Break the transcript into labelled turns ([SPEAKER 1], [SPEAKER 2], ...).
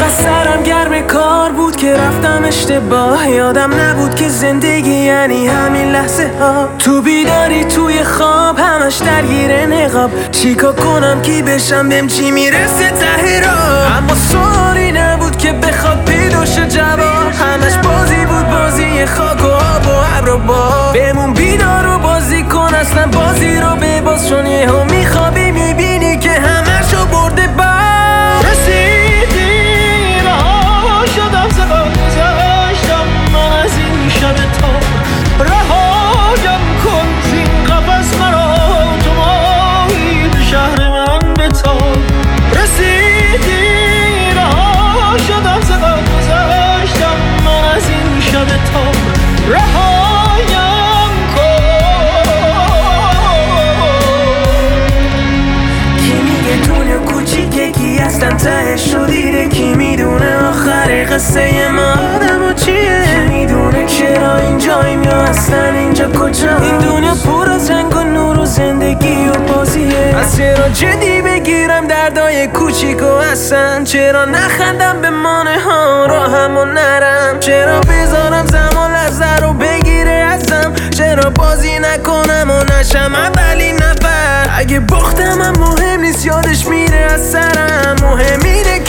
[SPEAKER 1] انقدر سرم گرم کار بود که رفتم اشتباه. یادم نبود که زندگی یعنی همین لحظه ها. تو بیداری توی خواب همش درگیر نقاب. چیکار کنم کی بشم بهم چی میرسه ته راه. اما سوالی نبود که بخواد پیدا شه جواب. همش بازی بود، بازی خاک و آب و ابر و باد. بمون بیدار و بازی کن اصلا بازی رو بباز. چون یهو میخوابی میبینی که همشو برده بر.
[SPEAKER 2] رسیدی رها شدم زبان گذاشتم من از این شب تا. رهایم کن زین قفس مرا تو ماهی به شهر من بتاب. رسیدی رها شدم زبان گذاشتم من از این شب تا. رهایم کن.
[SPEAKER 1] کی میگه دنیا کوچیکه کی اصلا تهش رو دیده. کی میدونه آخر قصه ما آدم و چیه. کی میدونه چرا اینجاییم یا اصلا اینجا کجا. این دنیا پر از رنگ و نور و زندگی و بازیه. از چرا جدی بگیرم دردای کوچیک و اصلا. چرا نخندم به مانه ها راهم و نرم. چرا بذارم زمان لحظه رو بگیره ازم. چرا بازی نکنم و نشم اولین نفر. اگه باختم هم مهم نیست یادش میره از سرم. مهم اینه